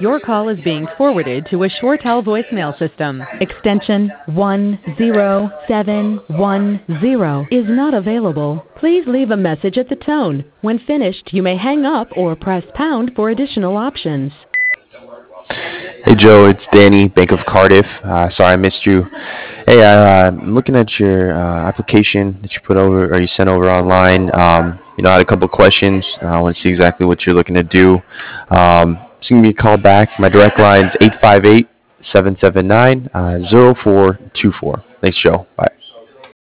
Your call is being forwarded to a ShoreTel voicemail system. Extension 10710 is not available. Please leave a message at the tone. When finished, you may hang up or press pound for additional options. Hey Joe, it's Danny, Bank of Cardiff. Sorry I missed you. Hey, I'm looking at your application that you put over or you sent over online. I had a couple questions. I want to see exactly what you're looking to do. Just give me a call back. My direct line is 858-779-0424. Thanks, Joe. Bye.